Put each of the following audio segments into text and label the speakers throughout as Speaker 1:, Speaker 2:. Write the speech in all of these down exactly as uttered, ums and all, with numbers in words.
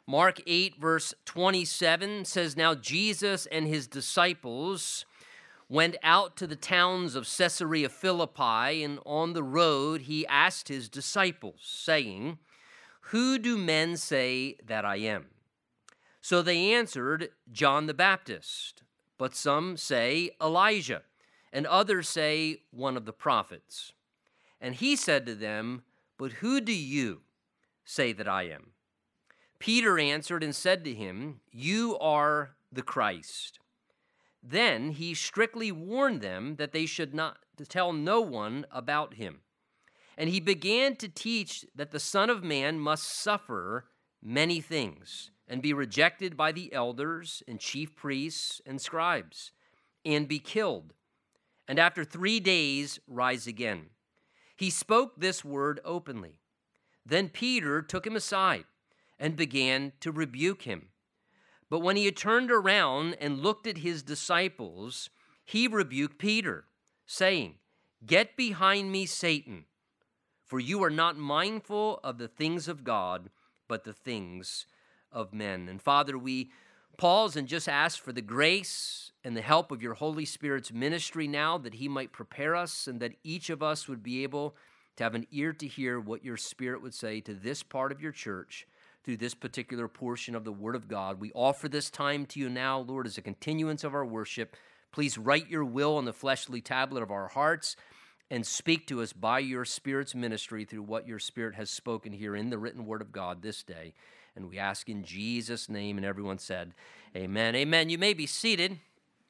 Speaker 1: Mark eight, verse twenty-seven says, "Now Jesus and his disciples went out to the towns of Caesarea Philippi, and on the road he asked his disciples, saying, 'Who do men say that I am?' So they answered, 'John the Baptist, but some say Elijah, and others say one of the prophets.' And he said to them, 'But who do you say that I am?' Peter answered and said to him, 'You are the Christ.' Then he strictly warned them that they should not to tell no one about him. And he began to teach that the Son of Man must suffer many things and be rejected by the elders and chief priests and scribes and be killed, and after three days rise again. He spoke this word openly. Then Peter took him aside and began to rebuke him. But when he had turned around and looked at his disciples, he rebuked Peter, saying, 'Get behind me, Satan, for you are not mindful of the things of God, but the things of men.'" And Father, we pause and just ask for the grace and the help of your Holy Spirit's ministry now, that he might prepare us and that each of us would be able to have an ear to hear what your Spirit would say to this part of your church through this particular portion of the Word of God. We offer this time to you now, Lord, as a continuance of our worship. Please write your will on the fleshly tablet of our hearts and speak to us by your Spirit's ministry through what your Spirit has spoken here in the written Word of God this day. And we ask in Jesus' name, and everyone said, amen. Amen. You may be seated.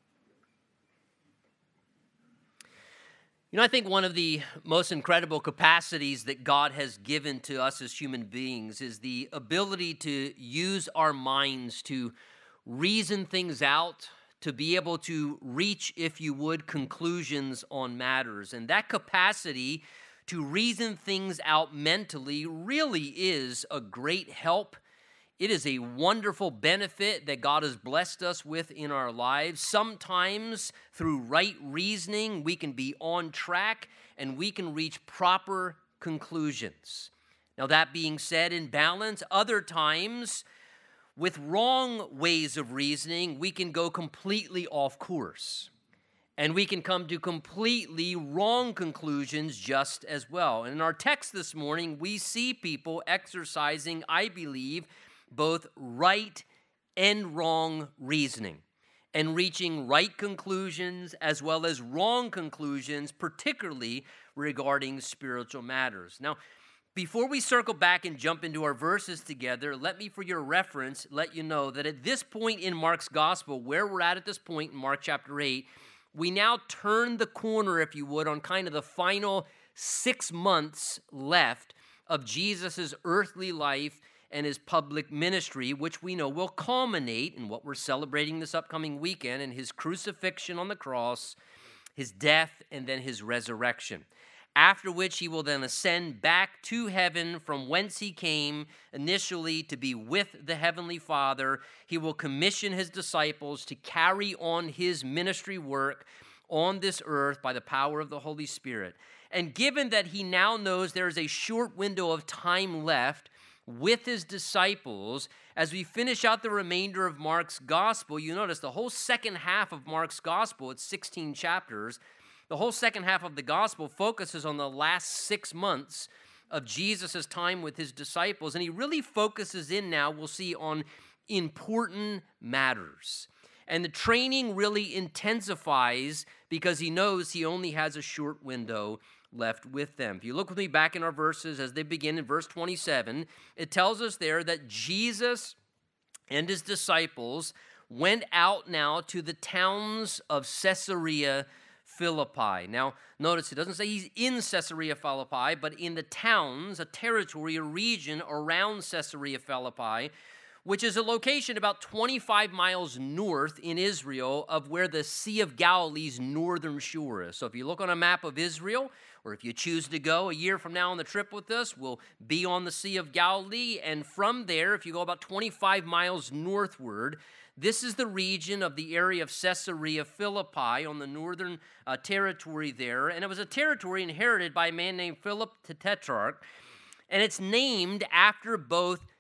Speaker 1: You know, I think one of the most incredible capacities that God has given to us as human beings is the ability to use our minds to reason things out, to be able to reach, if you would, conclusions on matters. And that capacity to reason things out mentally really is a great help. It is a wonderful benefit that God has blessed us with in our lives. Sometimes through right reasoning, we can be on track and we can reach proper conclusions. Now, that being said, in balance, other times with wrong ways of reasoning, we can go completely off course. And we can come to completely wrong conclusions just as well. And in our text this morning, we see people exercising, I believe, both right and wrong reasoning, and reaching right conclusions as well as wrong conclusions, particularly regarding spiritual matters. Now, before we circle back and jump into our verses together, let me, for your reference, let you know that at this point in Mark's gospel, where we're at at this point in Mark chapter eight, we now turn the corner, if you would, on kind of the final six months left of Jesus' earthly life and his public ministry, which we know will culminate in what we're celebrating this upcoming weekend, in his crucifixion on the cross, his death, and then his resurrection. After which he will then ascend back to heaven from whence he came initially to be with the Heavenly Father. He will commission his disciples to carry on his ministry work on this earth by the power of the Holy Spirit. And given that he now knows there is a short window of time left with his disciples, as we finish out the remainder of Mark's gospel, you notice the whole second half of Mark's gospel, it's sixteen chapters, the whole second half of the gospel focuses on the last six months of Jesus' time with his disciples, and he really focuses in now, we'll see, on important matters. And the training really intensifies because he knows he only has a short window left with them. If you look with me back in our verses as they begin in verse twenty-seven, it tells us there that Jesus and his disciples went out now to the towns of Caesarea Philippi. Now, notice it doesn't say he's in Caesarea Philippi, but in the towns, a territory, a region around Caesarea Philippi, which is a location about twenty-five miles north in Israel of where the Sea of Galilee's northern shore is. So if you look on a map of Israel, or if you choose to go a year from now on the trip with us, we'll be on the Sea of Galilee. And from there, if you go about twenty-five miles northward, this is the region of the area of Caesarea Philippi on the northern uh, territory there. And it was a territory inherited by a man named Philip the Tetrarch. And it's named after both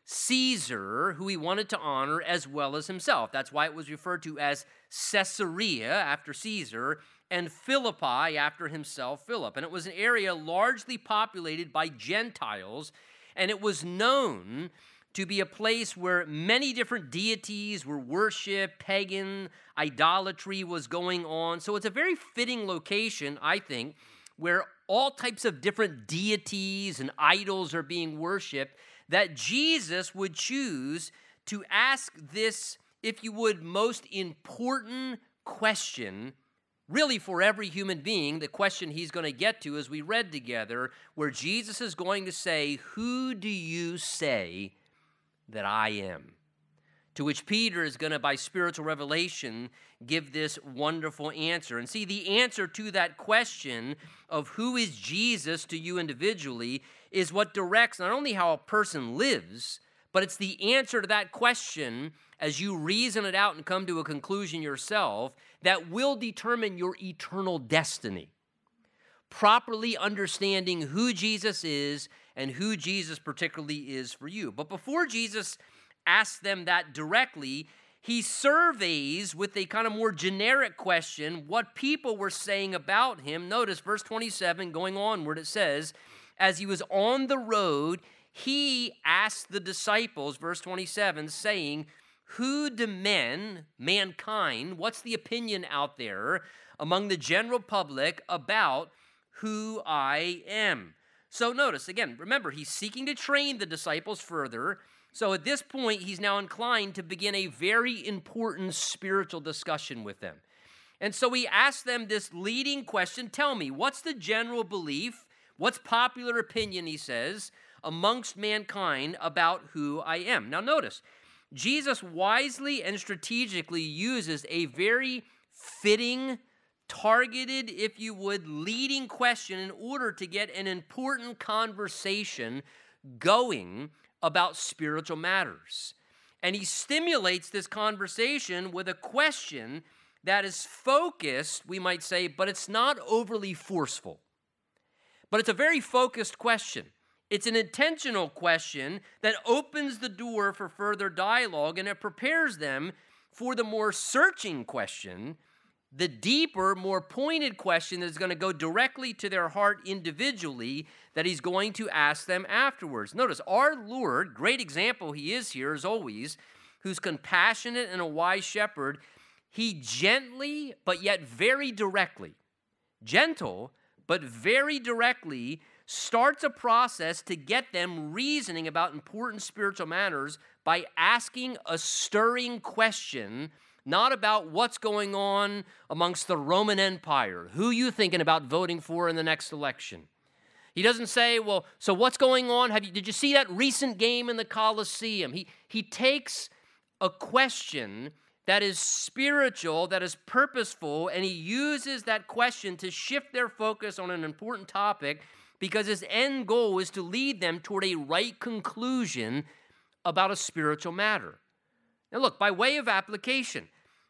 Speaker 1: Caesar, who he wanted to honor, as well as himself. That's why it was referred to as Caesarea, after Caesar, and Philippi, after himself, Philip. And it was an area largely populated by Gentiles, and it was known to be a place where many different deities were worshipped, pagan idolatry was going on. So it's a very fitting location, I think, where all types of different deities and idols are being worshipped, that Jesus would choose to ask this, if you would, most important question, really for every human being. The question he's going to get to, as we read together, where Jesus is going to say, "Who do you say that I am?" To which Peter is going to, by spiritual revelation, give this wonderful answer. And see, the answer to that question of who is Jesus to you individually is what directs not only how a person lives, but it's the answer to that question, as you reason it out and come to a conclusion yourself, that will determine your eternal destiny. Properly understanding who Jesus is and who Jesus particularly is for you. But before Jesus asks them that directly, he surveys with a kind of more generic question what people were saying about him. Notice verse twenty-seven, going onward, it says, as he was on the road, he asked the disciples, verse twenty-seven, saying, "Who do men, mankind, what's the opinion out there among the general public about who I am?" So notice, again, remember, he's seeking to train the disciples further. So at this point, he's now inclined to begin a very important spiritual discussion with them. And so he asks them this leading question, tell me, what's the general belief, what's popular opinion, he says, amongst mankind about who I am? Now notice, Jesus wisely and strategically uses a very fitting, targeted, if you would, leading question in order to get an important conversation going about spiritual matters. And he stimulates this conversation with a question that is focused, we might say, but it's not overly forceful. But it's a very focused question. It's an intentional question that opens the door for further dialogue, and it prepares them for the more searching question, the deeper, more pointed question that's going to go directly to their heart individually that he's going to ask them afterwards. Notice, our Lord, great example he is here as always, who's compassionate and a wise shepherd, he gently but yet very directly, gentle but very directly starts a process to get them reasoning about important spiritual matters by asking a stirring question, not about what's going on amongst the Roman Empire, who you thinking about voting for in the next election. He doesn't say, well, so what's going on? Have you, did you see that recent game in the Colosseum? He, he takes a question that is spiritual, that is purposeful, and he uses that question to shift their focus on an important topic because his end goal is to lead them toward a right conclusion about a spiritual matter. Now look, by way of application,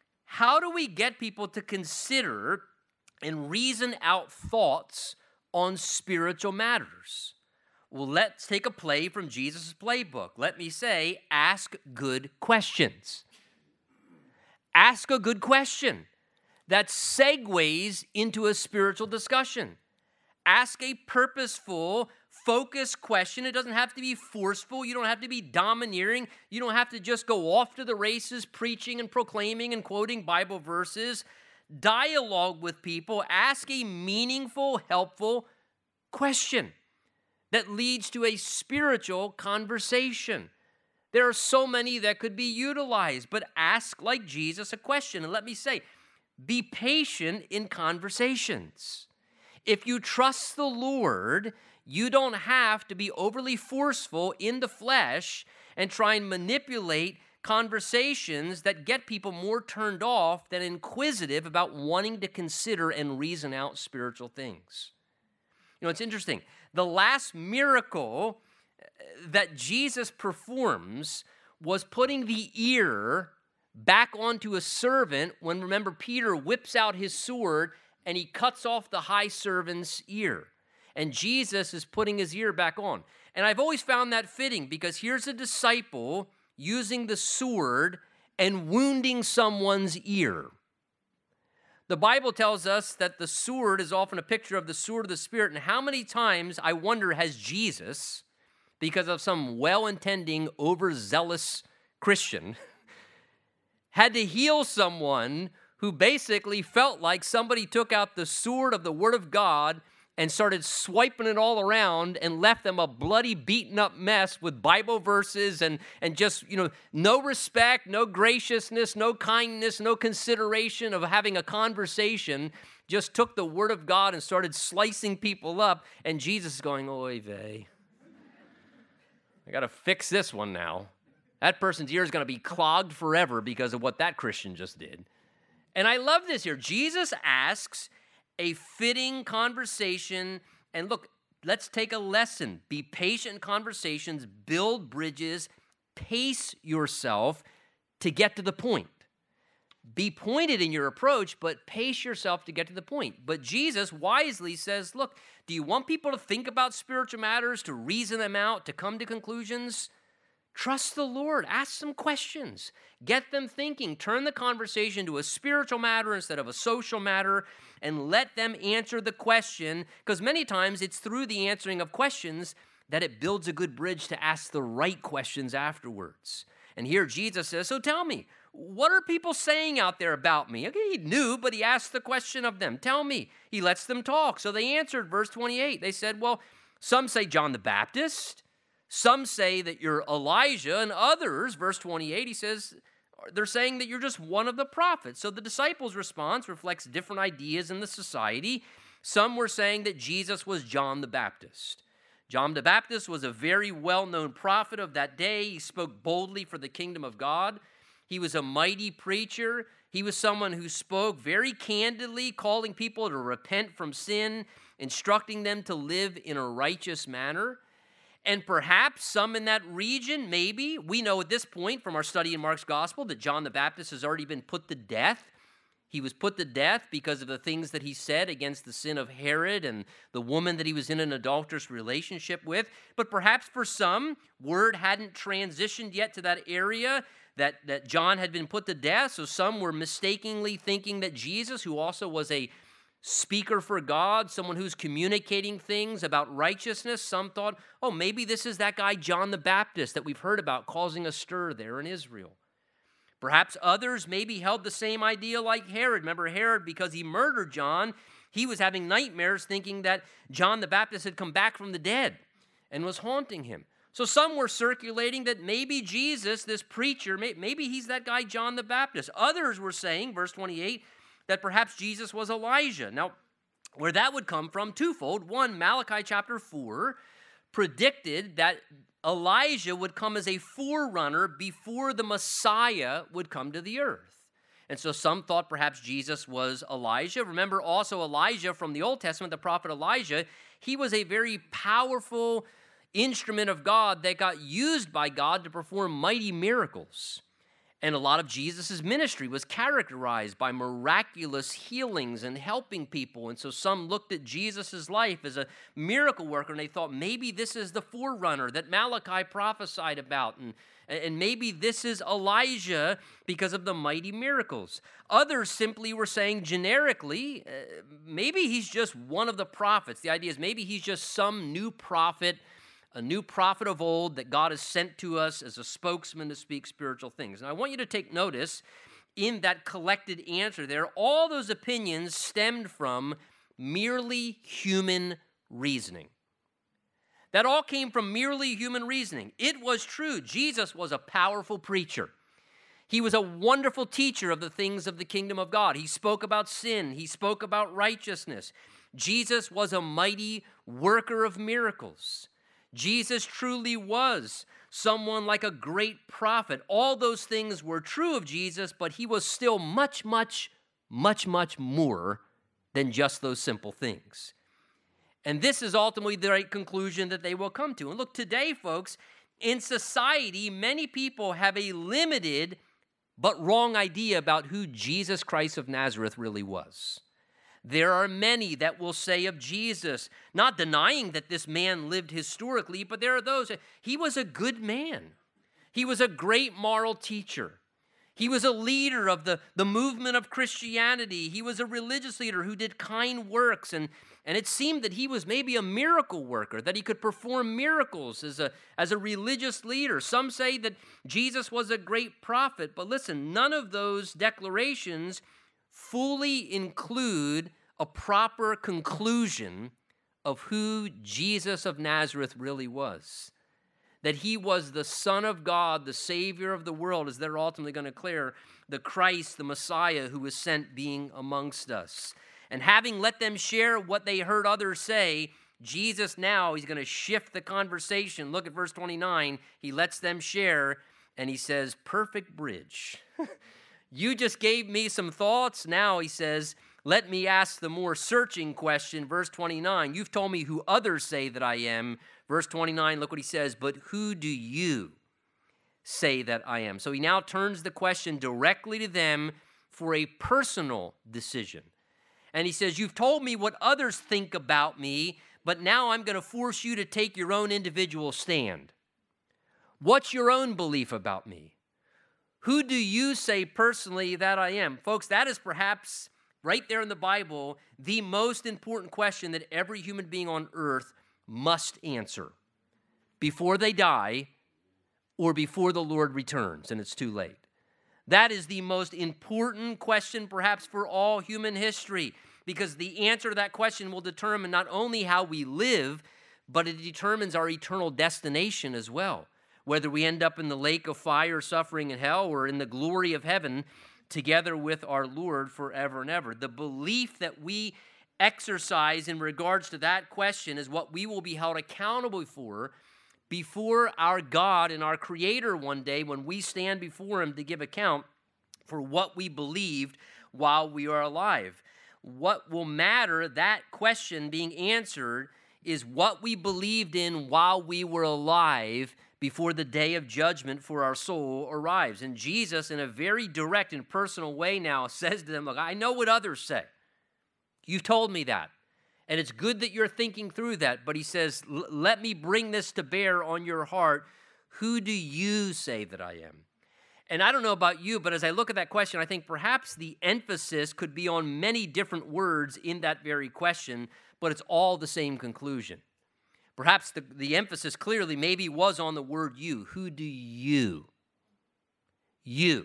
Speaker 1: how do we get people to consider and reason out thoughts on spiritual matters? Well, let's take a play from Jesus' playbook. Let me say, ask good questions. Ask a good question that segues into a spiritual discussion. Ask a purposeful, focused question. It doesn't have to be forceful. You don't have to be domineering. You don't have to just go off to the races preaching and proclaiming and quoting Bible verses. Dialogue with people. Ask a meaningful, helpful question that leads to a spiritual conversation. There are so many that could be utilized, but ask, like Jesus, a question. And let me say, be patient in conversations. If you trust the Lord, you don't have to be overly forceful in the flesh and try and manipulate conversations that get people more turned off than inquisitive about wanting to consider and reason out spiritual things. You know, it's interesting. The last miracle that Jesus performs was putting the ear back onto a servant when, remember, Peter whips out his sword and he cuts off the high servant's ear. And Jesus is putting his ear back on. And I've always found that fitting because here's a disciple using the sword and wounding someone's ear. The Bible tells us that the sword is often a picture of the sword of the Spirit. And how many times, I wonder, has Jesus, because of some well-intending, overzealous Christian, had to heal someone who basically felt like somebody took out the sword of the Word of God and started swiping it all around and left them a bloody, beaten-up mess with Bible verses and, and just, you know, no respect, no graciousness, no kindness, no consideration of having a conversation, just took the Word of God and started slicing people up, and Jesus is going, oy vey. I got to fix this one now. That person's ear is going to be clogged forever because of what that Christian just did. And I love this here. Jesus asks a fitting conversation. And look, let's take a lesson. Be patient in conversations, build bridges, pace yourself to get to the point. Be pointed in your approach, but pace yourself to get to the point. But Jesus wisely says, look, do you want people to think about spiritual matters, to reason them out, to come to conclusions? Trust the Lord. Ask some questions. Get them thinking. Turn the conversation to a spiritual matter instead of a social matter, and let them answer the question, because many times it's through the answering of questions that it builds a good bridge to ask the right questions afterwards. And here Jesus says, so tell me, what are people saying out there about me? Okay, he knew, but he asked the question of them. Tell me. He lets them talk. So they answered, verse twenty-eight. They said, well, some say John the Baptist. Some say that you're Elijah, and others, verse twenty-eight, he says, they're saying that you're just one of the prophets. So the disciples' response reflects different ideas in the society. Some were saying that Jesus was John the Baptist. John the Baptist was a very well-known prophet of that day. He spoke boldly for the kingdom of God. He was a mighty preacher. He was someone who spoke very candidly, calling people to repent from sin, instructing them to live in a righteous manner. And perhaps some in that region, maybe, we know at this point from our study in Mark's gospel that John the Baptist has already been put to death. He was put to death because of the things that he said against the sin of Herod and the woman that he was in an adulterous relationship with. But perhaps for some, word hadn't transitioned yet to that area that, that John had been put to death. So some were mistakenly thinking that Jesus, who also was a speaker for God, someone who's communicating things about righteousness. Some thought, oh, maybe this is that guy John the Baptist that we've heard about causing a stir there in Israel. Perhaps others maybe held the same idea like Herod. Remember Herod, because he murdered John, he was having nightmares thinking that John the Baptist had come back from the dead and was haunting him. So some were circulating that maybe Jesus, this preacher, maybe he's that guy John the Baptist. Others were saying, verse twenty-eight, that perhaps Jesus was Elijah. Now, where that would come from, twofold. One, Malachi chapter four predicted that Elijah would come as a forerunner before the Messiah would come to the earth. And so some thought perhaps Jesus was Elijah. Remember also Elijah from the Old Testament, the prophet Elijah, he was a very powerful instrument of God that got used by God to perform mighty miracles. And a lot of Jesus' ministry was characterized by miraculous healings and helping people. And so some looked at Jesus' life as a miracle worker, and they thought maybe this is the forerunner that Malachi prophesied about. And, and maybe this is Elijah because of the mighty miracles. Others simply were saying generically, uh, maybe he's just one of the prophets. The idea is maybe he's just some new prophet, a new prophet of old that God has sent to us as a spokesman to speak spiritual things. Now, I want you to take notice in that collected answer there, all those opinions stemmed from merely human reasoning. That all came from merely human reasoning. It was true. Jesus was a powerful preacher. He was a wonderful teacher of the things of the kingdom of God. He spoke about sin. He spoke about righteousness. Jesus was a mighty worker of miracles. Jesus truly was someone like a great prophet. All those things were true of Jesus, but he was still much, much, much, much more than just those simple things. And this is ultimately the right conclusion that they will come to. And look, today, folks, in society, many people have a limited but wrong idea about who Jesus Christ of Nazareth really was. There are many that will say of Jesus, not denying that this man lived historically, but there are those, he was a good man. He was a great moral teacher. He was a leader of the, the movement of Christianity. He was a religious leader who did kind works, and, and it seemed that he was maybe a miracle worker, that he could perform miracles as a, as a religious leader. Some say that Jesus was a great prophet, but listen, none of those declarations fully include a proper conclusion of who Jesus of Nazareth really was. That he was the Son of God, the Savior of the world, as they're ultimately going to declare, the Christ, the Messiah who was sent being amongst us. And having let them share what they heard others say, Jesus now, he's going to shift the conversation. Look at verse twenty-nine. He lets them share, and he says, perfect bridge. You just gave me some thoughts. Now he says, let me ask the more searching question. Verse twenty-nine, you've told me who others say that I am. Verse twenty-nine, look what he says, but who do you say that I am? So he now turns the question directly to them for a personal decision. And he says, you've told me what others think about me, but now I'm going to force you to take your own individual stand. What's your own belief about me? Who do you say personally that I am? Folks, that is perhaps right there in the Bible the most important question that every human being on earth must answer before they die or before the Lord returns and it's too late. That is the most important question perhaps for all human history, because the answer to that question will determine not only how we live, but it determines our eternal destination as well. Whether we end up in the lake of fire, suffering, and hell, or in the glory of heaven together with our Lord forever and ever. The belief that we exercise in regards to that question is what we will be held accountable for before our God and our Creator one day when we stand before Him to give account for what we believed while we are alive. What will matter, that question being answered, is what we believed in while we were alive before the day of judgment for our soul arrives. And Jesus, in a very direct and personal way now, says to them, look, I know what others say. You've told me that. And it's good that you're thinking through that. But he says, let me bring this to bear on your heart. Who do you say that I am? And I don't know about you, but as I look at that question, I think perhaps the emphasis could be on many different words in that very question, but it's all the same conclusion. Perhaps the, the emphasis clearly maybe was on the word you. Who do you? You.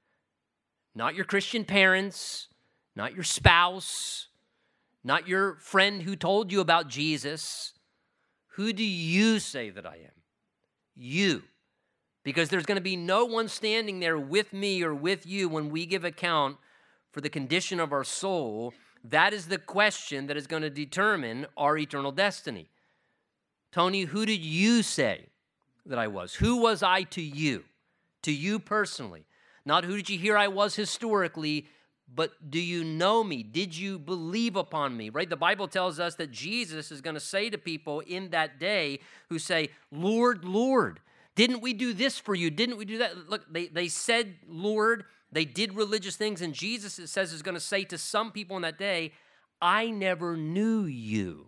Speaker 1: Not your Christian parents, not your spouse, not your friend who told you about Jesus. Who do you say that I am? You. Because there's going to be no one standing there with me or with you when we give account for the condition of our soul. That is the question that is going to determine our eternal destiny. Tony, who did you say that I was? Who was I to you? To you personally. Not who did you hear I was historically, but do you know me? Did you believe upon me? Right? The Bible tells us that Jesus is going to say to people in that day who say, Lord, Lord, didn't we do this for you? Didn't we do that? Look, they, they said, Lord, they did religious things, and Jesus, it says, is going to say to some people in that day, I never knew you.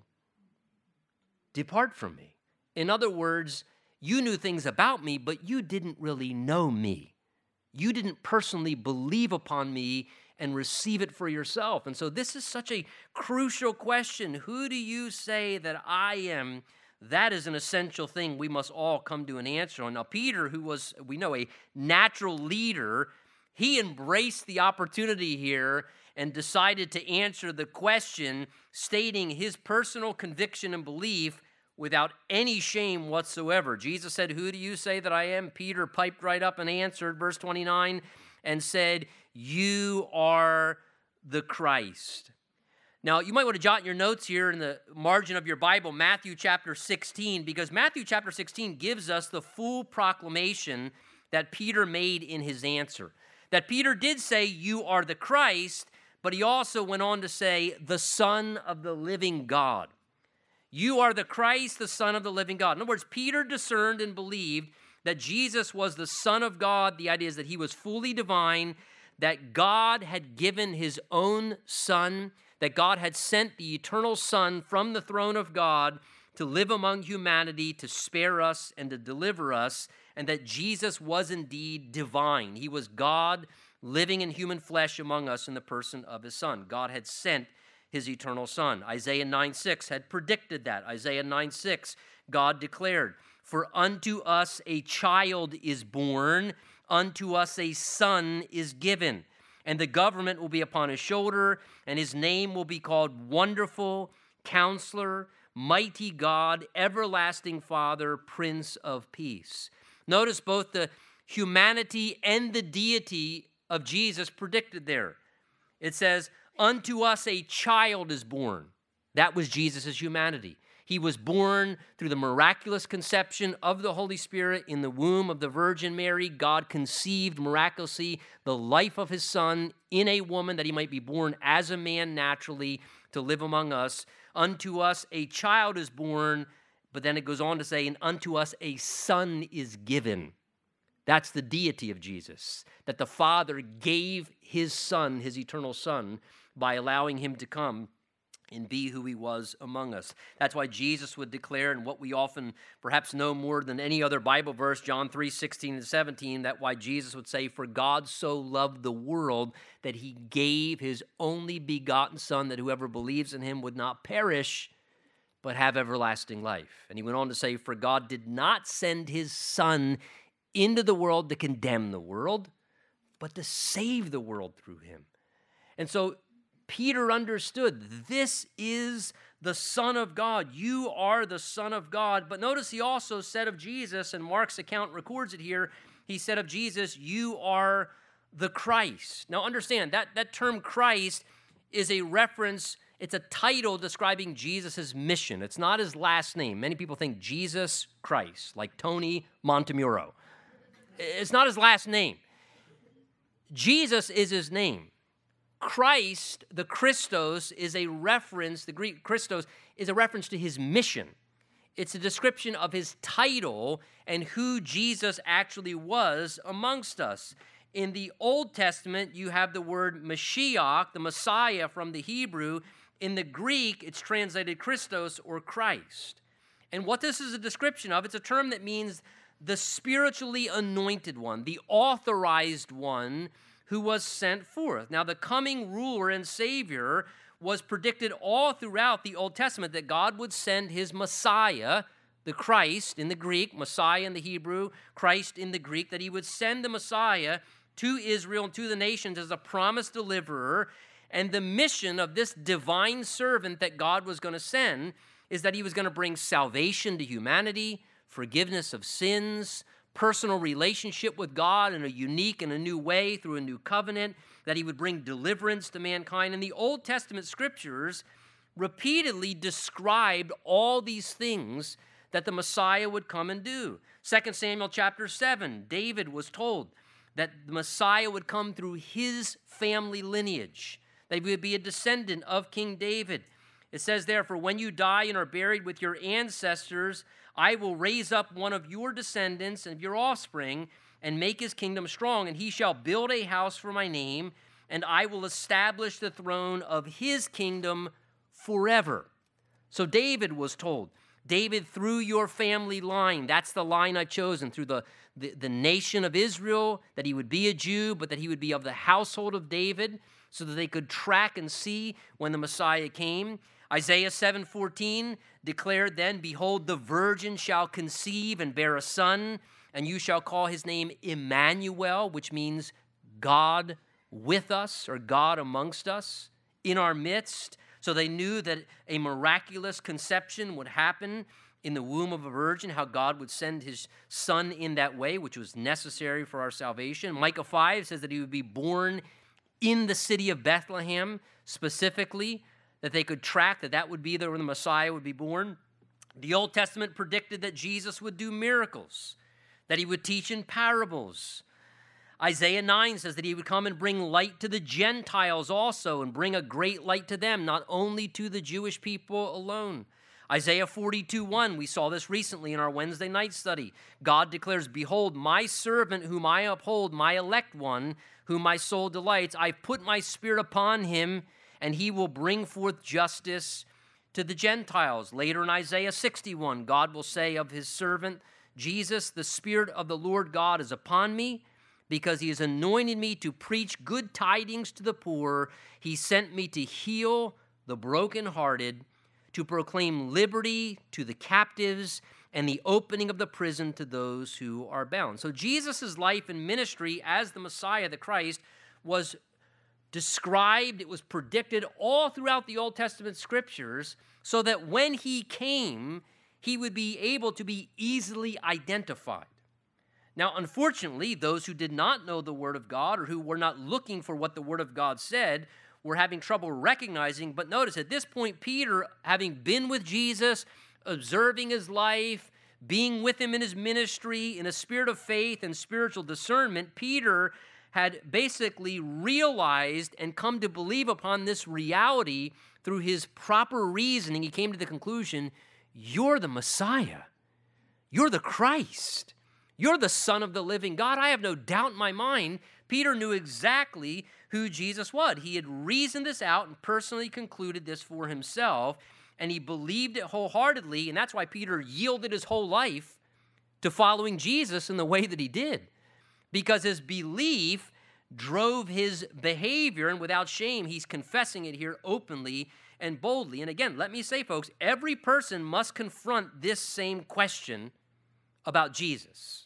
Speaker 1: Depart from me. In other words, you knew things about me, but you didn't really know me. You didn't personally believe upon me and receive it for yourself. And so this is such a crucial question. Who do you say that I am? That is an essential thing we must all come to an answer on. Now, Peter, who was, we know, a natural leader, he embraced the opportunity here and decided to answer the question, stating his personal conviction and belief without any shame whatsoever. Jesus said, who do you say that I am? Peter piped right up and answered, verse twenty-nine, and said, you are the Christ. Now, you might want to jot in your notes here in the margin of your Bible, Matthew chapter sixteen, because Matthew chapter sixteen gives us the full proclamation that Peter made in his answer. That Peter did say, you are the Christ, but he also went on to say, the Son of the living God. You are the Christ, the Son of the living God. In other words, Peter discerned and believed that Jesus was the Son of God. The idea is that he was fully divine, that God had given his own Son that God had sent the eternal Son from the throne of God to live among humanity, to spare us and to deliver us, and that Jesus was indeed divine. He was God living in human flesh among us in the person of his Son. God had sent his eternal Son. Isaiah nine six had predicted that. Isaiah nine six, God declared, "For unto us a child is born, unto us a son is given, and the government will be upon his shoulder, and his name will be called Wonderful, Counselor, Mighty God, Everlasting Father, Prince of Peace." Notice both the humanity and the deity of Jesus predicted there. It says, unto us a child is born. That was Jesus' humanity. He was born through the miraculous conception of the Holy Spirit in the womb of the Virgin Mary. God conceived miraculously the life of his Son in a woman that he might be born as a man naturally to live among us. Unto us a child is born, but then it goes on to say, and unto us a son is given. That's the deity of Jesus, that the Father gave his Son, his eternal Son, by allowing him to come and be who he was among us. That's why Jesus would declare, and what we often perhaps know more than any other Bible verse, John three sixteen and seventeen, that why Jesus would say, for God so loved the world that he gave his only begotten Son, that whoever believes in him would not perish, but have everlasting life. And he went on to say, for God did not send his Son into the world to condemn the world, but to save the world through him. And so Peter understood, this is the Son of God. You are the Son of God. But notice he also said of Jesus, and Mark's account records it here, he said of Jesus, you are the Christ. Now understand, that, that term Christ is a reference, it's a title describing Jesus' mission. It's not his last name. Many people think Jesus Christ, like Tony Montemuro. It's not his last name. Jesus is his name. Christ, the Christos, is a reference, the Greek Christos, is a reference to his mission. It's a description of his title and who Jesus actually was amongst us. In the Old Testament, you have the word Mashiach, the Messiah from the Hebrew. In the Greek, it's translated Christos or Christ. And what this is a description of, it's a term that means the spiritually anointed one, the authorized one who was sent forth. Now, the coming ruler and Savior was predicted all throughout the Old Testament, that God would send his Messiah, the Christ in the Greek, Messiah in the Hebrew, Christ in the Greek, that he would send the Messiah to Israel and to the nations as a promised deliverer. And the mission of this divine servant that God was going to send is that he was going to bring salvation to humanity, forgiveness of sins, personal relationship with God in a unique and a new way through a new covenant, that he would bring deliverance to mankind. And the Old Testament scriptures repeatedly described all these things that the Messiah would come and do. Second Samuel chapter seven, David was told that the Messiah would come through his family lineage, that he would be a descendant of King David. It says there, for when you die and are buried with your ancestors, I will raise up one of your descendants and of your offspring and make his kingdom strong, and he shall build a house for my name, and I will establish the throne of his kingdom forever. So David was told, David, through your family line, that's the line I've chosen, through the, the, the nation of Israel, that he would be a Jew, but that he would be of the household of David, so that they could track and see when the Messiah came. Isaiah seven fourteen declared then, behold, the virgin shall conceive and bear a son, and you shall call his name Emmanuel, which means God with us, or God amongst us, in our midst. So they knew that a miraculous conception would happen in the womb of a virgin, how God would send his Son in that way, which was necessary for our salvation. Micah five says that he would be born in the city of Bethlehem, specifically, that they could track that that would be there when the Messiah would be born. The Old Testament predicted that Jesus would do miracles, that he would teach in parables. Isaiah nine says that he would come and bring light to the Gentiles also, and bring a great light to them, not only to the Jewish people alone. Isaiah forty-two one, we saw this recently in our Wednesday night study. God declares, behold, my servant whom I uphold, my elect one, whom my soul delights, I've put my spirit upon him, and he will bring forth justice to the Gentiles. Later in Isaiah sixty-one, God will say of his servant Jesus, the Spirit of the Lord God is upon me, because he has anointed me to preach good tidings to the poor. He sent me to heal the brokenhearted, to proclaim liberty to the captives, and the opening of the prison to those who are bound. So Jesus' life and ministry as the Messiah, the Christ, was described, it was predicted all throughout the Old Testament scriptures, so that when he came, he would be able to be easily identified. Now, unfortunately, those who did not know the Word of God or who were not looking for what the Word of God said were having trouble recognizing. But notice, at this point, Peter, having been with Jesus, observing his life, being with him in his ministry, in a spirit of faith and spiritual discernment, Peter had basically realized and come to believe upon this reality through his proper reasoning. He came to the conclusion, you're the Messiah. You're the Christ. You're the Son of the living God. I have no doubt in my mind. Peter knew exactly who Jesus was. He had reasoned this out and personally concluded this for himself, and he believed it wholeheartedly, and that's why Peter yielded his whole life to following Jesus in the way that he did, because his belief drove his behavior, and without shame, he's confessing it here openly and boldly. And again, let me say, folks, every person must confront this same question about Jesus.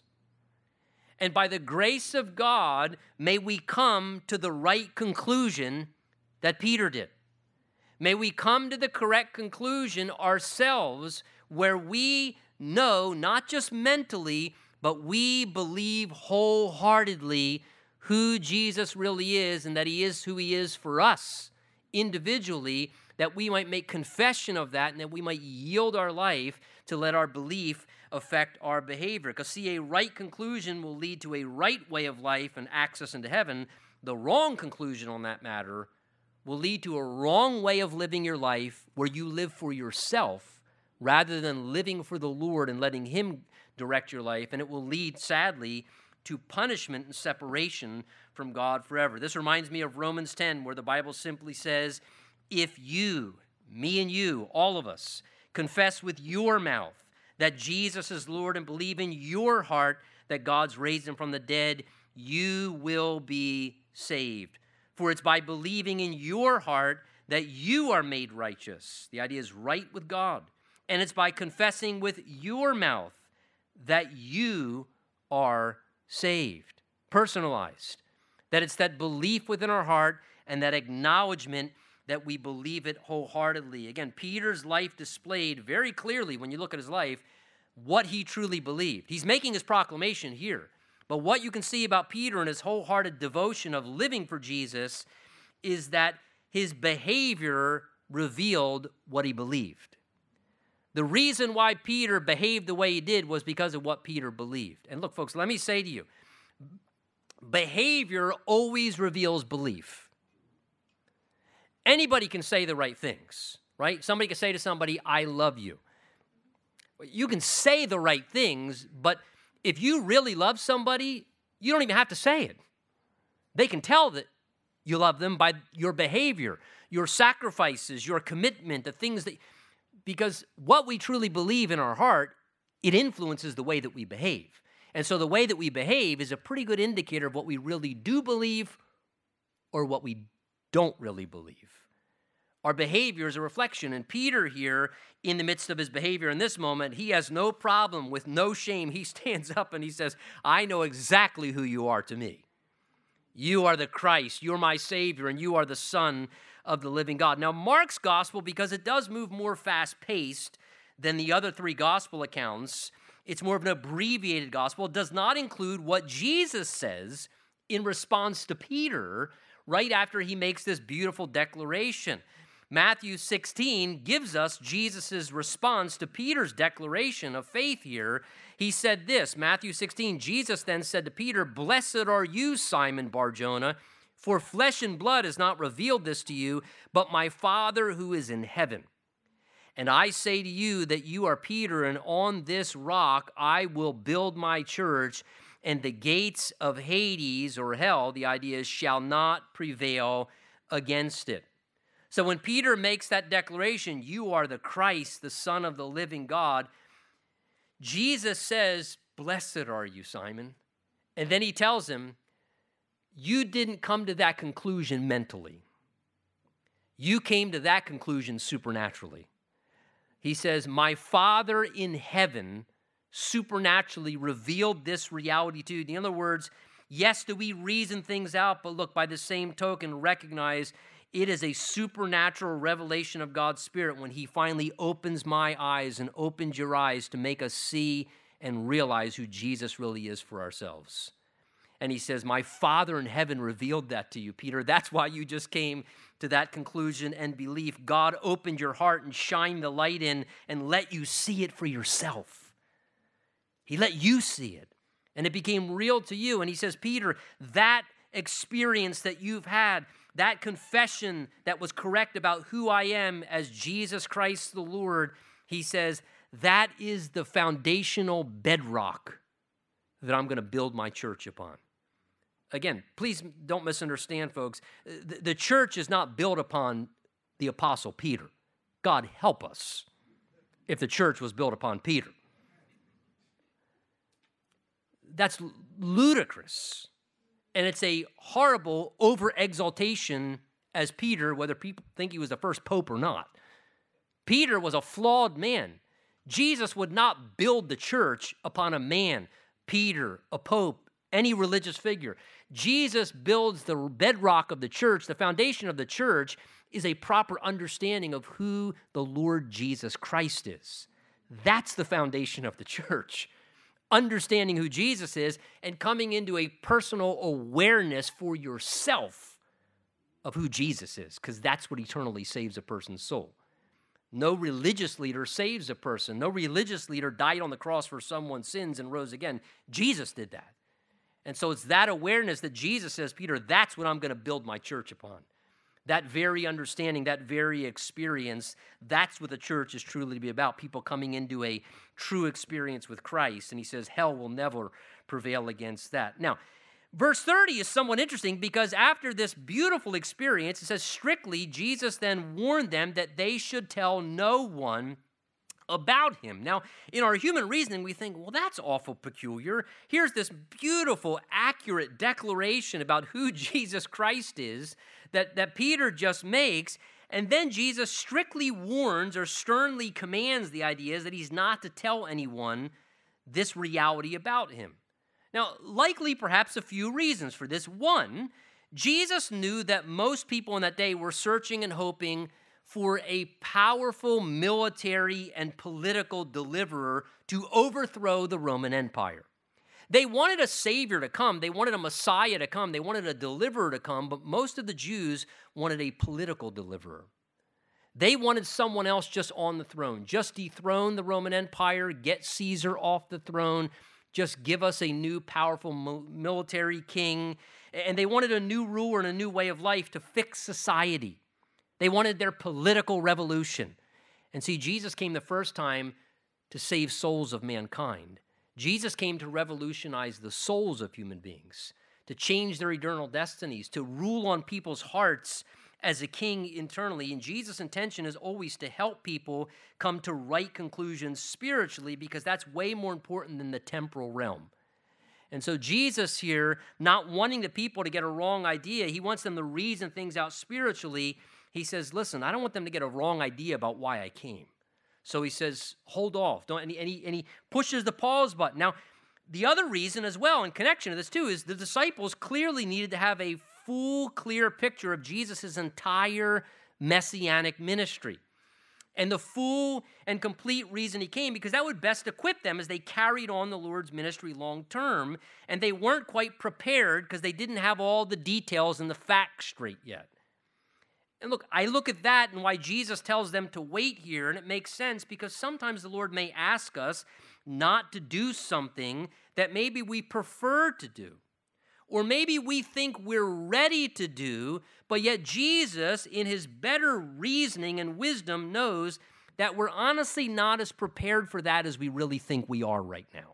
Speaker 1: And by the grace of God, may we come to the right conclusion that Peter did. May we come to the correct conclusion ourselves, where we know, not just mentally, but we believe wholeheartedly who Jesus really is, and that he is who he is for us individually, that we might make confession of that, and that we might yield our life to let our belief affect our behavior. Because, see, a right conclusion will lead to a right way of life and access into heaven. The wrong conclusion on that matter will lead to a wrong way of living your life, where you live for yourself rather than living for the Lord and letting him direct your life, and it will lead, sadly, to punishment and separation from God forever. This reminds me of Romans ten, where the Bible simply says, if you, me and you, all of us, confess with your mouth that Jesus is Lord and believe in your heart that God's raised him from the dead, you will be saved. For it's by believing in your heart that you are made righteous. The idea is right with God. And it's by confessing with your mouth that you are saved. Personalized. That it's that belief within our heart and that acknowledgement that we believe it wholeheartedly. Again, Peter's life displayed very clearly, when you look at his life, what he truly believed. He's making his proclamation here. But what you can see about Peter and his wholehearted devotion of living for Jesus is that his behavior revealed what he believed. The reason why Peter behaved the way he did was because of what Peter believed. And look, folks, let me say to you, behavior always reveals belief. Anybody can say the right things, right? Somebody can say to somebody, I love you. You can say the right things, but if you really love somebody, you don't even have to say it. They can tell that you love them by your behavior, your sacrifices, your commitment, the things that, because what we truly believe in our heart, it influences the way that we behave. And so the way that we behave is a pretty good indicator of what we really do believe or what we don't really believe. Our behavior is a reflection. And Peter here, in the midst of his behavior in this moment, he has no problem, with no shame. He stands up and he says, I know exactly who you are to me. You are the Christ, you're my Savior, and you are the Son of the living God. Now, Mark's gospel, because it does move more fast-paced than the other three gospel accounts, it's more of an abbreviated gospel. It does not include what Jesus says in response to Peter right after he makes this beautiful declaration. Matthew sixteen gives us Jesus' response to Peter's declaration of faith here. He said this, Matthew sixteen, Jesus then said to Peter, Blessed are you, Simon Bar-Jonah, for flesh and blood has not revealed this to you, but my Father who is in heaven. And I say to you that you are Peter, and on this rock I will build my church, and the gates of Hades, or hell, the idea is, shall not prevail against it. So when Peter makes that declaration, you are the Christ, the Son of the living God, Jesus says, blessed are you, Simon. And then he tells him, you didn't come to that conclusion mentally. You came to that conclusion supernaturally. He says, my Father in heaven supernaturally revealed this reality to you. In other words, yes, do we reason things out, but look, by the same token, recognize it is a supernatural revelation of God's Spirit when he finally opens my eyes and opens your eyes to make us see and realize who Jesus really is for ourselves. And he says, my Father in heaven revealed that to you, Peter. That's why you just came to that conclusion and belief. God opened your heart and shined the light in and let you see it for yourself. He let you see it, and it became real to you. And he says, Peter, that experience that you've had, that confession that was correct about who I am as Jesus Christ the Lord, he says, that is the foundational bedrock that I'm going to build my church upon. Again, please don't misunderstand, folks. The, the church is not built upon the Apostle Peter. God help us if the church was built upon Peter. That's ludicrous. And it's a horrible over-exaltation as Peter, whether people think he was the first pope or not. Peter was a flawed man. Jesus would not build the church upon a man, Peter, a pope, any religious figure. Jesus builds the bedrock of the church. The foundation of the church is a proper understanding of who the Lord Jesus Christ is. That's the foundation of the church. Understanding who Jesus is and coming into a personal awareness for yourself of who Jesus is, because that's what eternally saves a person's soul. No religious leader saves a person. No religious leader died on the cross for someone's sins and rose again. Jesus did that. And so it's that awareness that Jesus says, Peter, that's what I'm going to build my church upon. That very understanding, that very experience, that's what the church is truly to be about. People coming into a true experience with Christ. And he says, hell will never prevail against that. Now, verse thirty is somewhat interesting because after this beautiful experience, it says, strictly, Jesus then warned them that they should tell no one about him. Now, in our human reasoning, we think, well, that's awful peculiar. Here's this beautiful, accurate declaration about who Jesus Christ is that, that Peter just makes, and then Jesus strictly warns or sternly commands the idea is that he's not to tell anyone this reality about him. Now, likely perhaps a few reasons for this. One, Jesus knew that most people in that day were searching and hoping for a powerful military and political deliverer to overthrow the Roman Empire. They wanted a savior to come. They wanted a Messiah to come. They wanted a deliverer to come, but most of the Jews wanted a political deliverer. They wanted someone else just on the throne. Just dethrone the Roman Empire, get Caesar off the throne, just give us a new powerful military king. And they wanted a new ruler and a new way of life to fix society. They wanted their political revolution. And see, Jesus came the first time to save souls of mankind. Jesus came to revolutionize the souls of human beings, to change their eternal destinies, to rule on people's hearts as a king internally. And Jesus' intention is always to help people come to right conclusions spiritually, because that's way more important than the temporal realm. And so Jesus here, not wanting the people to get a wrong idea, he wants them to reason things out spiritually. He says, listen, I don't want them to get a wrong idea about why I came. So he says, hold off. Don't, and, he, and, he, and he pushes the pause button. Now, the other reason as well, in connection to this too, is the disciples clearly needed to have a full, clear picture of Jesus' entire messianic ministry. And the full and complete reason he came, because that would best equip them as they carried on the Lord's ministry long term. And they weren't quite prepared because they didn't have all the details and the facts straight yet. And look, I look at that and why Jesus tells them to wait here, and it makes sense because sometimes the Lord may ask us not to do something that maybe we prefer to do. Or maybe we think we're ready to do, but yet Jesus, in his better reasoning and wisdom, knows that we're honestly not as prepared for that as we really think we are right now.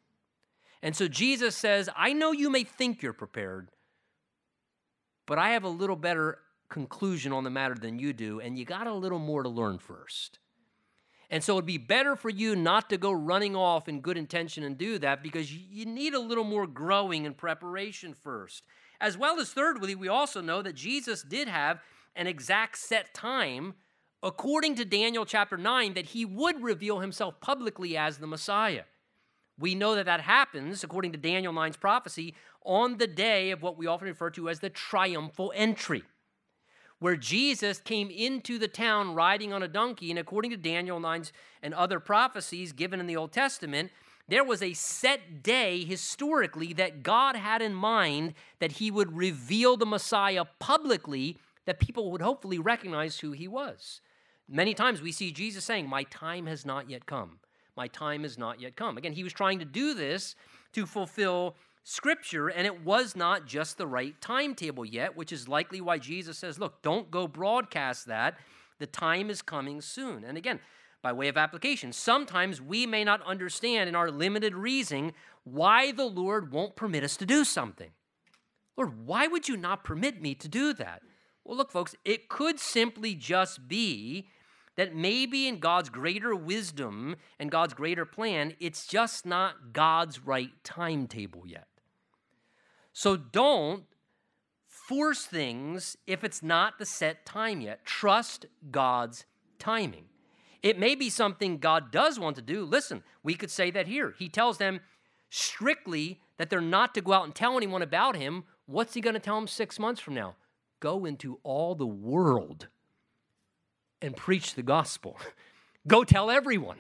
Speaker 1: And so Jesus says, I know you may think you're prepared, but I have a little better conclusion on the matter than you do, and you got a little more to learn first. And so it'd be better for you not to go running off in good intention and do that, because you need a little more growing and preparation first. As well as thirdly, we also know that Jesus did have an exact set time, according to Daniel chapter nine, that he would reveal himself publicly as the Messiah. We know that that happens, according to Daniel nine's prophecy, on the day of what we often refer to as the triumphal entry, where Jesus came into the town riding on a donkey, and according to Daniel nine's and other prophecies given in the Old Testament, there was a set day historically that God had in mind that he would reveal the Messiah publicly, that people would hopefully recognize who he was. Many times we see Jesus saying, "My time has not yet come. My time has not yet come." Again, he was trying to do this to fulfill Scripture, and it was not just the right timetable yet, which is likely why Jesus says, look, don't go broadcast that. The time is coming soon. And again, by way of application, sometimes we may not understand in our limited reasoning why the Lord won't permit us to do something. Lord, why would you not permit me to do that? Well, look, folks, it could simply just be that maybe in God's greater wisdom and God's greater plan, it's just not God's right timetable yet. So don't force things if it's not the set time yet. Trust God's timing. It may be something God does want to do. Listen, we could say that here. He tells them strictly that they're not to go out and tell anyone about him. What's he going to tell them six months from now? Go into all the world and preach the gospel. Go tell everyone.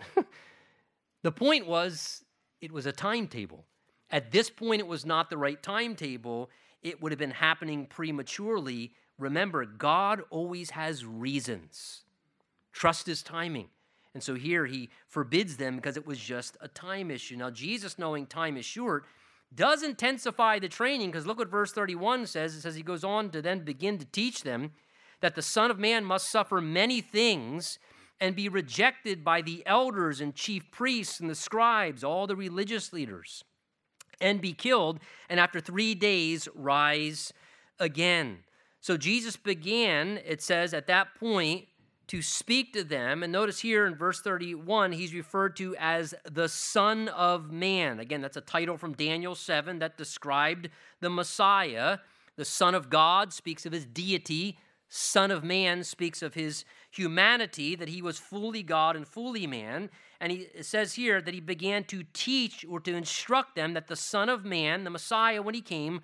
Speaker 1: The point was, it was a timetable. At this point, it was not the right timetable. It would have been happening prematurely. Remember, God always has reasons. Trust his timing. And so here he forbids them because it was just a time issue. Now, Jesus, knowing time is short, does intensify the training, because look what verse thirty-one says. It says he goes on to then begin to teach them that the Son of Man must suffer many things and be rejected by the elders and chief priests and the scribes, all the religious leaders, and be killed, and after three days rise again. So Jesus began, it says, at that point to speak to them. And notice here in verse thirty-one, he's referred to as the Son of Man. Again, that's a title from Daniel seven that described the Messiah. The Son of God speaks of his deity. Son of Man speaks of his humanity, that he was fully God and fully man. And he it says here that he began to teach or to instruct them that the Son of Man, the Messiah, when he came,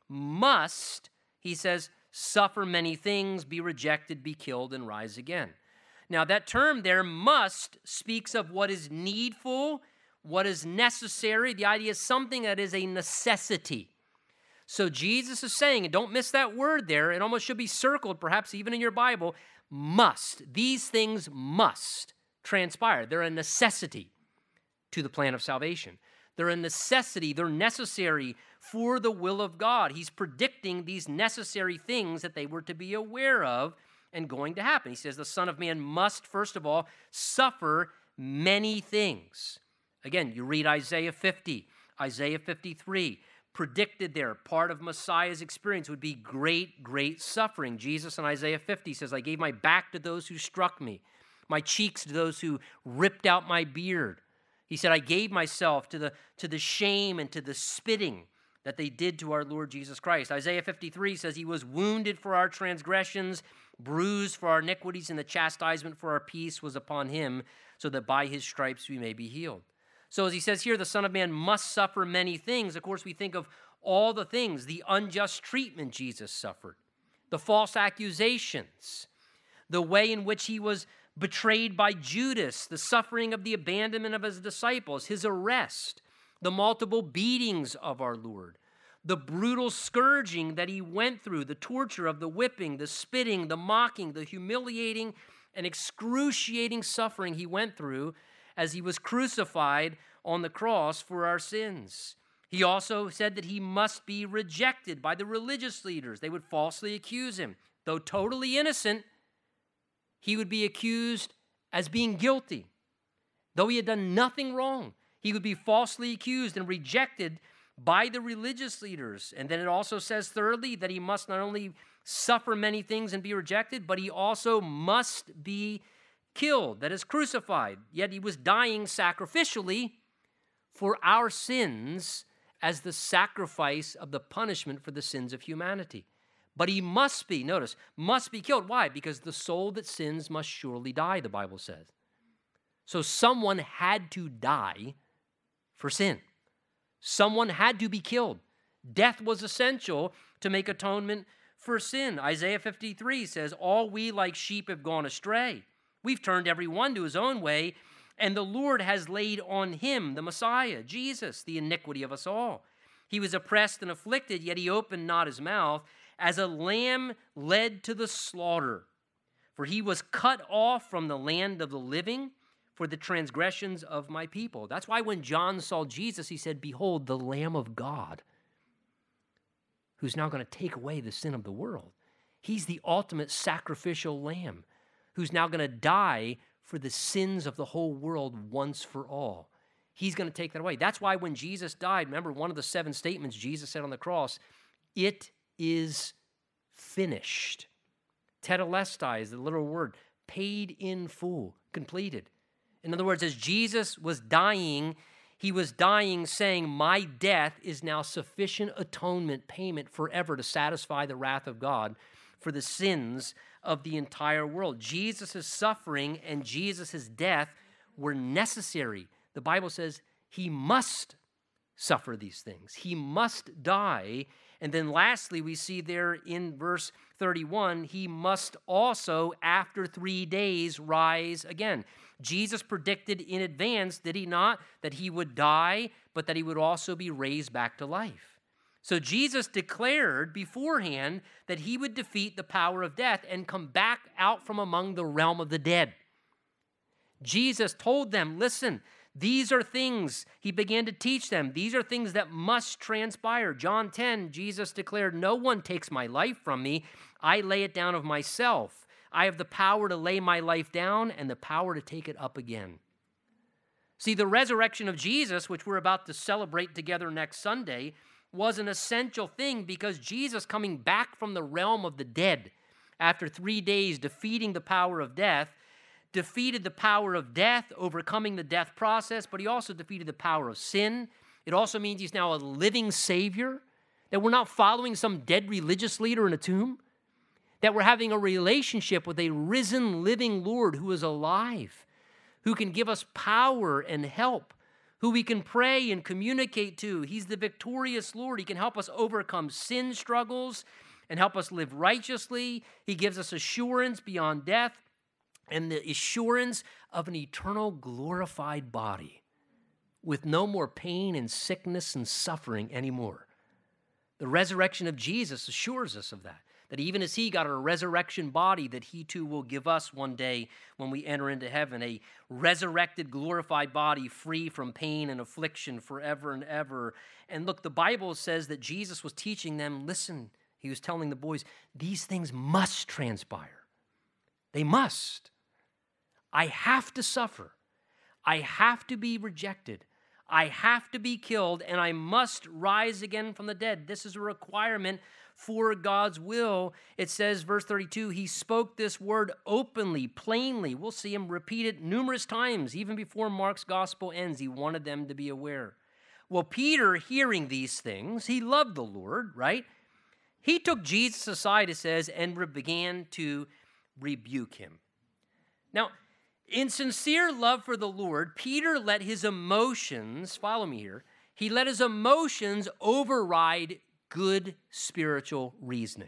Speaker 1: must, he says, suffer many things, be rejected, be killed, and rise again. Now, that term there, must, speaks of what is needful, what is necessary. The idea is something that is a necessity. So Jesus is saying, and don't miss that word there, it almost should be circled, perhaps even in your Bible, must. These things must transpire. They're a necessity to the plan of salvation. They're a necessity. They're necessary for the will of God. He's predicting these necessary things that they were to be aware of and going to happen. He says the Son of Man must, first of all, suffer many things. Again, you read Isaiah fifty, Isaiah fifty-three, predicted there, part of Messiah's experience would be great, great suffering. Jesus in Isaiah fifty says, I gave my back to those who struck me, my cheeks to those who ripped out my beard. He said, I gave myself to the, to the shame and to the spitting that they did to our Lord Jesus Christ. Isaiah fifty-three says, he was wounded for our transgressions, bruised for our iniquities, and the chastisement for our peace was upon him, so that by his stripes we may be healed. So as he says here, the Son of Man must suffer many things. Of course, we think of all the things, the unjust treatment Jesus suffered, the false accusations, the way in which he was betrayed by Judas, the suffering of the abandonment of his disciples, his arrest, the multiple beatings of our Lord, the brutal scourging that he went through, the torture of the whipping, the spitting, the mocking, the humiliating and excruciating suffering he went through as he was crucified on the cross for our sins. He also said that he must be rejected by the religious leaders. They would falsely accuse him. Though totally innocent, he would be accused as being guilty. Though he had done nothing wrong, he would be falsely accused and rejected by the religious leaders. And then it also says, thirdly, that he must not only suffer many things and be rejected, but he also must be killed, that is crucified. Yet he was dying sacrificially for our sins as the sacrifice of the punishment for the sins of humanity. But he must be, notice, must be killed. Why? Because the soul that sins must surely die, the Bible says. So someone had to die for sin. Someone had to be killed. Death was essential to make atonement for sin. Isaiah fifty-three says, all we like sheep have gone astray. We've turned every one to his own way, and the Lord has laid on him, the Messiah, Jesus, the iniquity of us all. He was oppressed and afflicted, yet he opened not his mouth, as a lamb led to the slaughter. For he was cut off from the land of the living for the transgressions of my people. That's why when John saw Jesus, he said, behold, the Lamb of God, who's now going to take away the sin of the world. He's the ultimate sacrificial lamb who's now going to die for the sins of the whole world once for all. He's going to take that away. That's why when Jesus died, remember one of the seven statements Jesus said on the cross, it is finished. Tetelestai is the literal word, paid in full, completed. In other words, as Jesus was dying, he was dying saying, my death is now sufficient atonement payment forever to satisfy the wrath of God for the sins of the entire world. Jesus' suffering and Jesus' death were necessary. The Bible says he must suffer these things. He must die. And then lastly, we see there in verse thirty-one, he must also, after three days, rise again. Jesus predicted in advance, did he not, that he would die, but that he would also be raised back to life. So Jesus declared beforehand that he would defeat the power of death and come back out from among the realm of the dead. Jesus told them, listen, these are things, he began to teach them, these are things that must transpire. John ten, Jesus declared, no one takes my life from me. I lay it down of myself. I have the power to lay my life down and the power to take it up again. See, the resurrection of Jesus, which we're about to celebrate together next Sunday, was an essential thing because Jesus coming back from the realm of the dead after three days defeating the power of death, defeated the power of death, overcoming the death process, but he also defeated the power of sin. It also means he's now a living Savior, that we're not following some dead religious leader in a tomb, that we're having a relationship with a risen, living Lord who is alive, who can give us power and help, who we can pray and communicate to. He's the victorious Lord. He can help us overcome sin struggles and help us live righteously. He gives us assurance beyond death and the assurance of an eternal glorified body with no more pain and sickness and suffering anymore. The resurrection of Jesus assures us of that. That even as he got a resurrection body, that he too will give us one day when we enter into heaven, a resurrected, glorified body free from pain and affliction forever and ever. And look, the Bible says that Jesus was teaching them, listen, he was telling the boys, these things must transpire. They must. I have to suffer. I have to be rejected. I have to be killed, and I must rise again from the dead. This is a requirement for God's will. It says, verse thirty-two, he spoke this word openly, plainly. We'll see him repeat it numerous times, even before Mark's gospel ends. He wanted them to be aware. Well, Peter, hearing these things, he loved the Lord, right? He took Jesus aside, it says, and began to rebuke him. Now, in sincere love for the Lord, Peter let his emotions, follow me here, he let his emotions override good spiritual reasoning.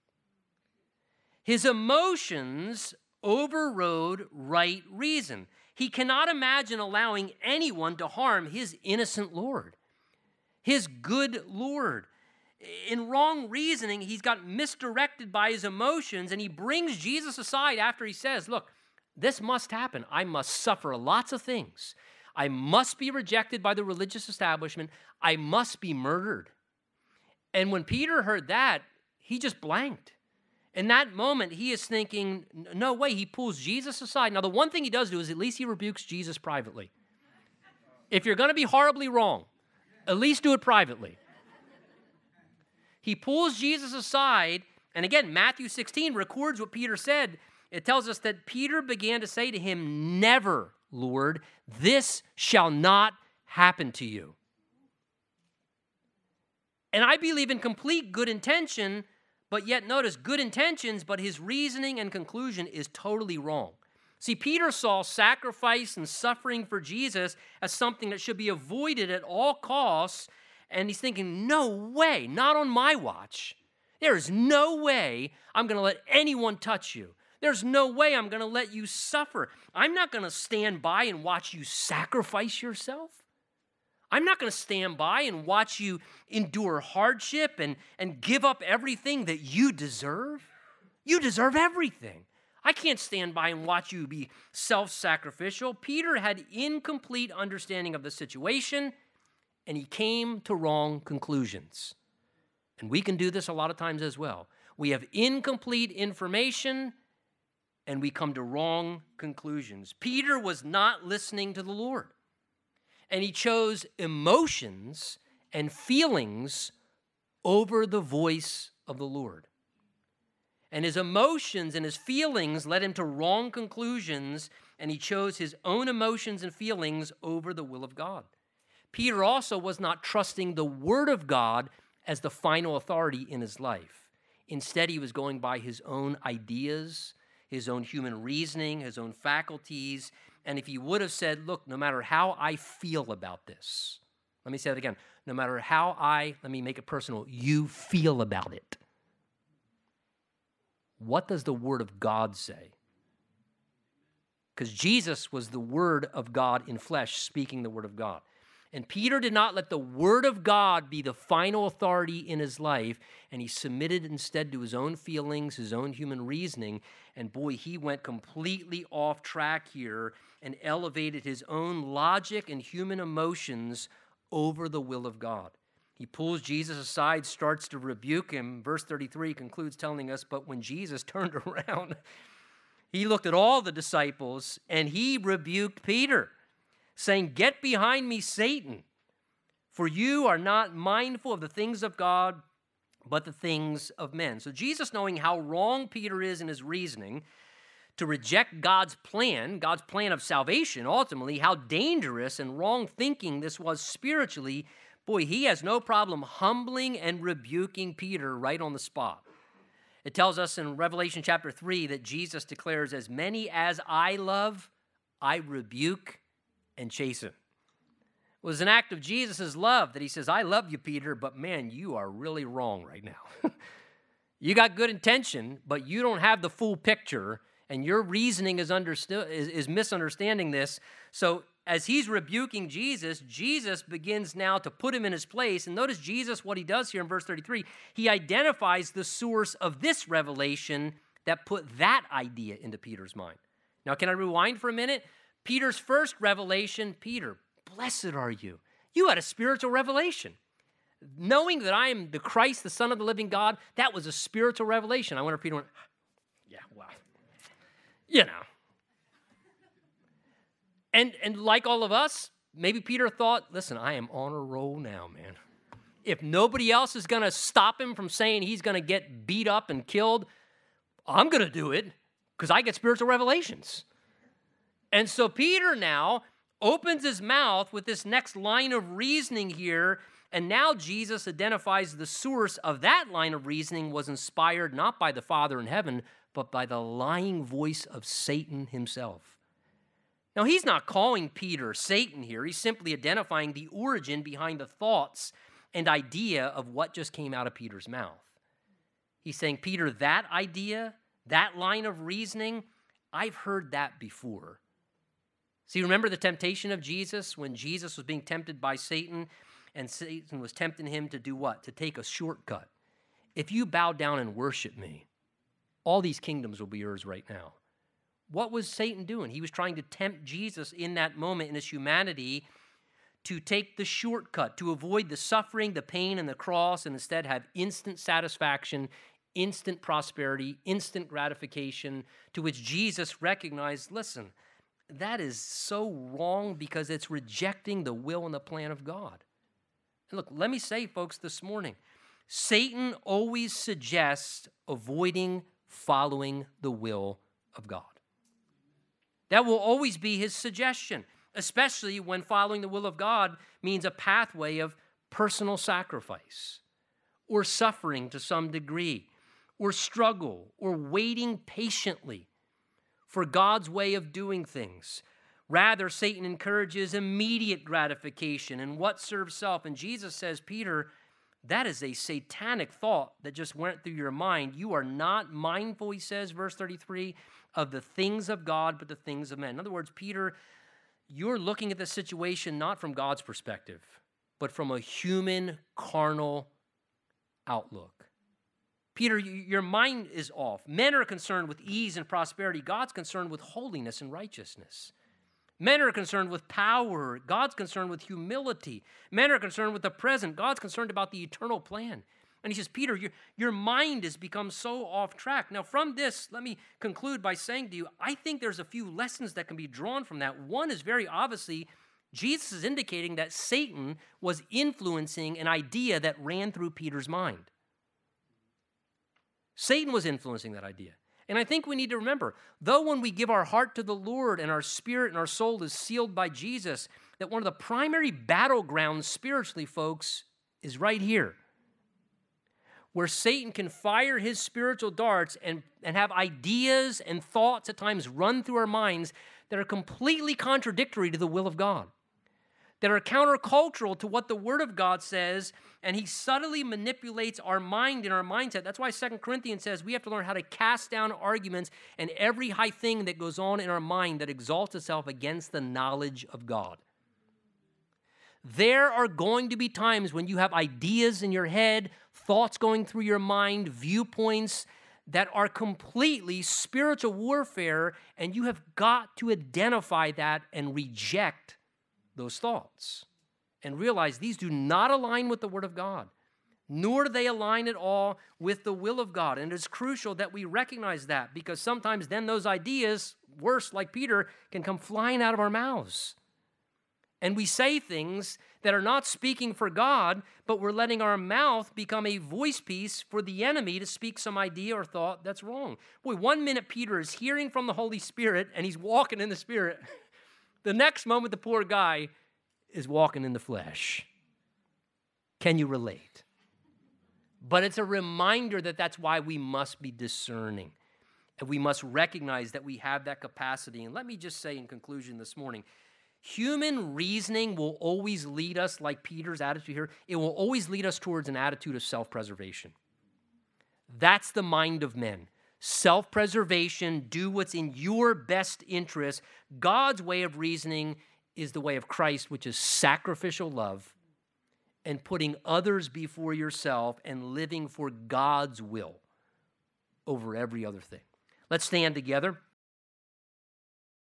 Speaker 1: His emotions overrode right reason. He cannot imagine allowing anyone to harm his innocent Lord, his good Lord. In wrong reasoning, he's got misdirected by his emotions, and he brings Jesus aside after he says, look, this must happen. I must suffer lots of things. I must be rejected by the religious establishment. I must be murdered. And when Peter heard that, he just blanked. In that moment, he is thinking, no way. He pulls Jesus aside. Now, the one thing he does do is at least he rebukes Jesus privately. If you're going to be horribly wrong, At least do it privately. He pulls Jesus aside, and again, Matthew sixteen records what Peter said. It tells us that Peter began to say to him, "Never, Lord, this shall not happen to you." And I believe in complete good intention, but yet notice good intentions, but his reasoning and conclusion is totally wrong. See, Peter saw sacrifice and suffering for Jesus as something that should be avoided at all costs, and he's thinking, no way, not on my watch. There is no way I'm going to let anyone touch you. There's no way I'm going to let you suffer. I'm not going to stand by and watch you sacrifice yourself. I'm not going to stand by and watch you endure hardship and, and give up everything that you deserve. You deserve everything. I can't stand by and watch you be self-sacrificial. Peter had incomplete understanding of the situation, and he came to wrong conclusions. And we can do this a lot of times as well. We have incomplete information, and we come to wrong conclusions. Peter was not listening to the Lord, and he chose emotions and feelings over the voice of the Lord. And his emotions and his feelings led him to wrong conclusions, and he chose his own emotions and feelings over the will of God. Peter also was not trusting the word of God as the final authority in his life. Instead, he was going by his own ideas, his own human reasoning, his own faculties. And if he would have said, look, no matter how I feel about this, let me say that again, no matter how I, let me make it personal, you feel about it. What does the word of God say? Because Jesus was the word of God in flesh, speaking the word of God. And Peter did not let the word of God be the final authority in his life, and he submitted instead to his own feelings, his own human reasoning, and boy, he went completely off track here and elevated his own logic and human emotions over the will of God. He pulls Jesus aside, starts to rebuke him. Verse thirty-three concludes telling us, but when Jesus turned around, he looked at all the disciples and he rebuked Peter, saying, "Get behind me, Satan, for you are not mindful of the things of God, but the things of men." So Jesus, knowing how wrong Peter is in his reasoning, to reject God's plan, God's plan of salvation, ultimately, how dangerous and wrong thinking this was spiritually, boy, he has no problem humbling and rebuking Peter right on the spot. It tells us in Revelation chapter three that Jesus declares, "As many as I love, I rebuke and chasten." It was an act of Jesus' love that he says, I love you, Peter, but man, you are really wrong right now. You got good intention, but you don't have the full picture, and your reasoning is, understood, is, is misunderstanding this. So as he's rebuking Jesus, Jesus begins now to put him in his place. And notice Jesus, what he does here in verse thirty-three, he identifies the source of this revelation that put that idea into Peter's mind. Now, can I rewind for a minute? Peter's first revelation, Peter, blessed are you. You had a spiritual revelation. Knowing that I am the Christ, the Son of the living God, that was a spiritual revelation. I wonder if Peter went, yeah, well, you know. And, and like all of us, maybe Peter thought, listen, I am on a roll now, man. If nobody else is going to stop him from saying he's going to get beat up and killed, I'm going to do it because I get spiritual revelations. And so Peter now opens his mouth with this next line of reasoning here, and now Jesus identifies the source of that line of reasoning was inspired not by the Father in heaven, but by the lying voice of Satan himself. Now, he's not calling Peter Satan here. He's simply identifying the origin behind the thoughts and idea of what just came out of Peter's mouth. He's saying, Peter, that idea, that line of reasoning, I've heard that before. See, remember the temptation of Jesus when Jesus was being tempted by Satan, and Satan was tempting him to do what? To take a shortcut. If you bow down and worship me, all these kingdoms will be yours right now. What was Satan doing? He was trying to tempt Jesus in that moment in his humanity to take the shortcut, to avoid the suffering, the pain, and the cross, and instead have instant satisfaction, instant prosperity, instant gratification, to which Jesus recognized, listen, that is so wrong because it's rejecting the will and the plan of God. And look, let me say, folks, this morning, Satan always suggests avoiding following the will of God. That will always be his suggestion, especially when following the will of God means a pathway of personal sacrifice or suffering to some degree or struggle or waiting patiently for God's way of doing things. Rather, Satan encourages immediate gratification and what serves self. And Jesus says, Peter, that is a satanic thought that just went through your mind. You are not mindful, he says, verse thirty-three, of the things of God, but the things of men. In other words, Peter, you're looking at the situation not from God's perspective, but from a human, carnal outlook. Peter, your mind is off. Men are concerned with ease and prosperity. God's concerned with holiness and righteousness. Men are concerned with power. God's concerned with humility. Men are concerned with the present. God's concerned about the eternal plan. And he says, Peter, your, your mind has become so off track. Now, from this, let me conclude by saying to you, I think there's a few lessons that can be drawn from that. One is very obviously, Jesus is indicating that Satan was influencing an idea that ran through Peter's mind. Satan was influencing that idea. And I think we need to remember, though when we give our heart to the Lord and our spirit and our soul is sealed by Jesus, that one of the primary battlegrounds spiritually, folks, is right here, where Satan can fire his spiritual darts and, and have ideas and thoughts at times run through our minds that are completely contradictory to the will of God, that are countercultural to what the Word of God says, and he subtly manipulates our mind and our mindset. That's why Second Corinthians says we have to learn how to cast down arguments and every high thing that goes on in our mind that exalts itself against the knowledge of God. There are going to be times when you have ideas in your head, thoughts going through your mind, viewpoints that are completely spiritual warfare, and you have got to identify that and reject those thoughts and realize these do not align with the Word of God, nor do they align at all with the will of God. And it's crucial that we recognize that, because sometimes then those ideas, worse, like Peter, can come flying out of our mouths. And we say things that are not speaking for God, but we're letting our mouth become a voice piece for the enemy to speak some idea or thought that's wrong. Boy, one minute Peter is hearing from the Holy Spirit and he's walking in the Spirit. The next moment, the poor guy is walking in the flesh. Can you relate? But it's a reminder that that's why we must be discerning. And we must recognize that we have that capacity. And let me just say in conclusion this morning, human reasoning will always lead us, like Peter's attitude here, it will always lead us towards an attitude of self-preservation. That's the mind of men. Self-preservation, do what's in your best interest. God's way of reasoning is the way of Christ, which is sacrificial love and putting others before yourself and living for God's will over every other thing. Let's stand together.